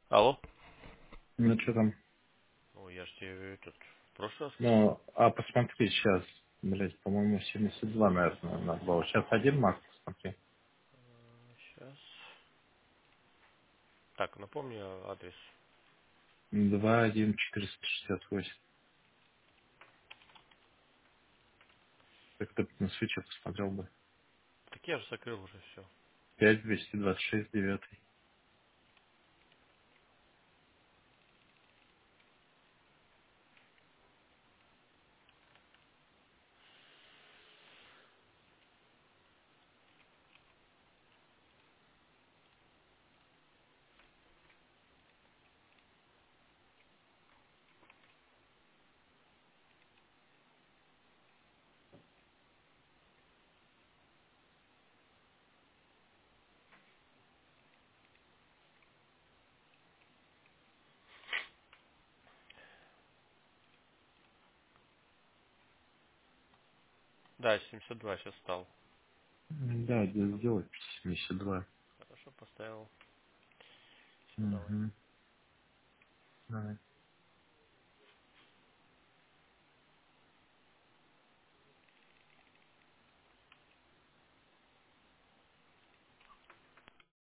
Алло. Ну, что там? Ой, я ж тебе этот в прошлый раз сказал. Ну, а посмотри сейчас, блядь, по-моему, 72, наверное, надо было. Сейчас один марк посмотри. Сейчас. Так, напомни адрес. 21468. Как ты на свече посмотрел бы. Так я же закрыл уже все. 5226 9. Да, 72 сейчас стал. Да, сделай 72. Хорошо, поставил. Все, давай. Угу. Давай.